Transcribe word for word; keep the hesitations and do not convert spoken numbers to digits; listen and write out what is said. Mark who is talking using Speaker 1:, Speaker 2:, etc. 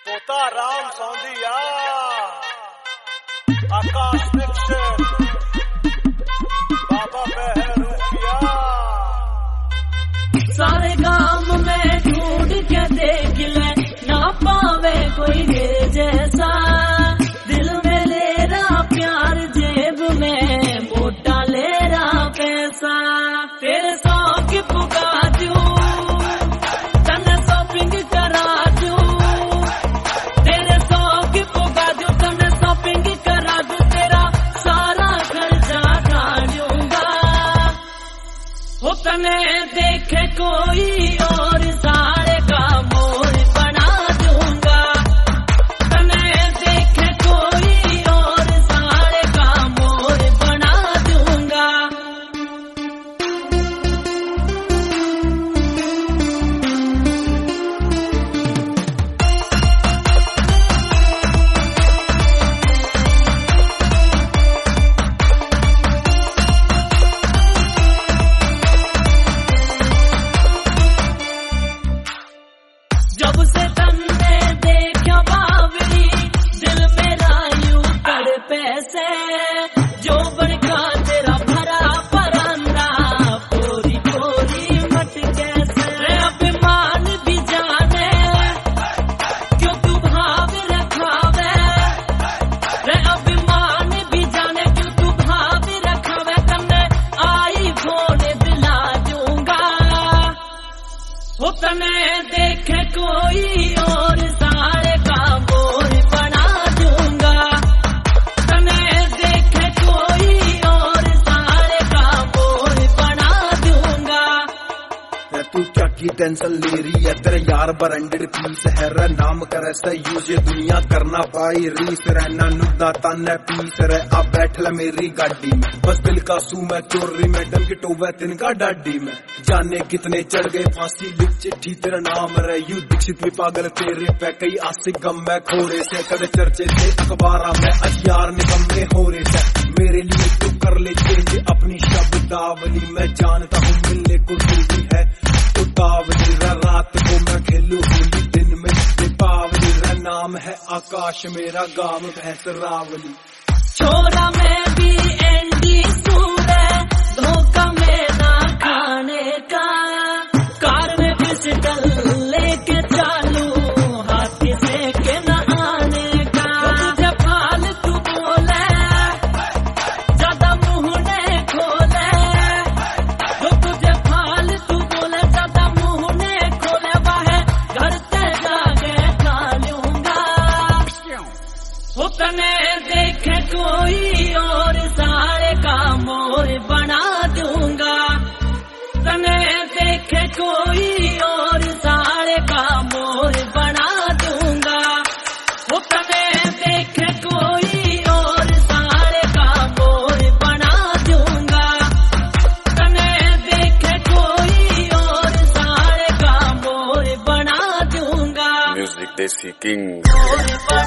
Speaker 1: पोता राम सौंदिया आकाश दीक्षित बाबा बहरूपिया
Speaker 2: सारे गांव में ढूंढ के देख ले ना पावे कोई मेरे जैसा दिल में ले रहा प्यार जेब में मोटा ले रहा पैसा तेरे शौक पुगा दूं तने शॉपिंग करा दूं तेरे शौक पुगा दूं तने शॉपिंग करा दूं तेरा सारा खर्चा काटूंगा हो तने देखे कोई और सारे का मोर बना दूंगा तने देखे कोई और सारे का मोर बना दूंगा जब से तुमने देखा बावली दिल मेरा यूं तड़पे से जो बड़का तेरा भरा परांदा पूरी पूरी मटके से अभिमान भी जाने क्यों तू भाव रखावे रे अभिमान भी जाने क्यों तू भाव रखावे तन्ने आई फोन दिला दूंगा हो तने देखे कोई और सारे का मोर बना दूंगा तने देखे कोई और सारे का मोर बना दूंगा
Speaker 3: तू क्या की टेंशन ले रही है तेरे यार बरंडेड पीस है रे नाम करे सही यूज ये दुनिया करना पाई रीस रहना नुदा ताने पीस रे अब बैठ ले मेरी गाड़ी में बस दिल का सू मैं चोरी में डल के टोवे तिनका डाडी में जाने कितने चढ़ गए फांसी लिख चिट्ठी तेरा नाम रे यू दीक्षित भी पागल तेरे पे कई आशिक गम में खोरे से कदे चर्चे थे अखबारा में अयार निकम्मे हो रहे से मेरे लिए तू कर ले चेंज अपनी शब्दावली मैं जानता हूँ मिलने को जल्दी है उतावली रात को मैं खेलू होली दिन में दीपावली रा नाम है आकाश मेरा गांव भैंस रावली
Speaker 2: छोरा में भी एंडी सूरे धोखा में ना खाने का कार में पिस्टल लेके चालू हाथी से के न आने का तुझे फालतू बोले ज्यादा मुंह ने खोले जो तुझे फालतू बोले ज्यादा मुंह ने खोले वाहे घर से जाके खा लूंगा हो तने देखे कोई और सारे का मोर बना दूंगा तने देखे कोई और सारे का मोर बना दूंगा वो तने देखे कोई और सारे का मोर बना दूंगा तने देखे कोई और सारे का मोर बना दूंगा
Speaker 4: म्यूजिक देसी किंग
Speaker 2: मोर बना